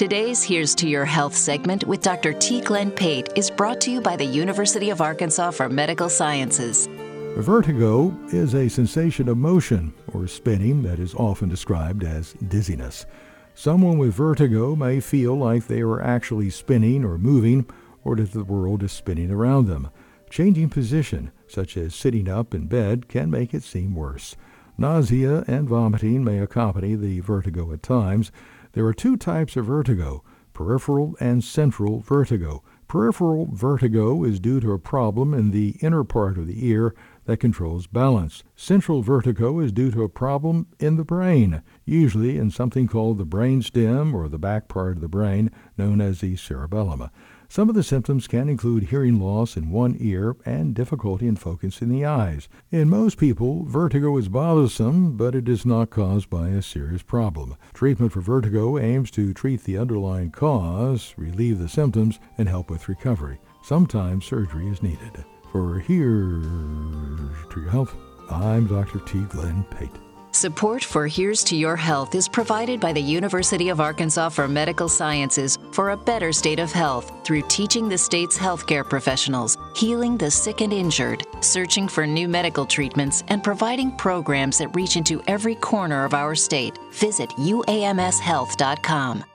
Today's Here's to Your Health segment with Dr. T. Glenn Pate is brought to you by the University of Arkansas for Medical Sciences. Vertigo is a sensation of motion or spinning that is often described as dizziness. Someone with vertigo may feel like they are actually spinning or moving, or that the world is spinning around them. Changing position, such as sitting up in bed, can make it seem worse. Nausea and vomiting may accompany the vertigo at times. There are two types of vertigo, peripheral and central vertigo. Peripheral vertigo is due to a problem in the inner part of the ear that controls balance. Central vertigo is due to a problem in the brain, usually in something called the brainstem or the back part of the brain, known as the cerebellum. Some of the symptoms can include hearing loss in one ear and difficulty in focusing the eyes. In most people, vertigo is bothersome, but it is not caused by a serious problem. Treatment for vertigo aims to treat the underlying cause, relieve the symptoms, and help with recovery. Sometimes surgery is needed. For Here's to Your Health, I'm Dr. T. Glenn Pate. Support for Here's to Your Health is provided by the University of Arkansas for Medical Sciences for a better state of health through teaching the state's healthcare professionals, healing the sick and injured, searching for new medical treatments, and providing programs that reach into every corner of our state. Visit uamshealth.com.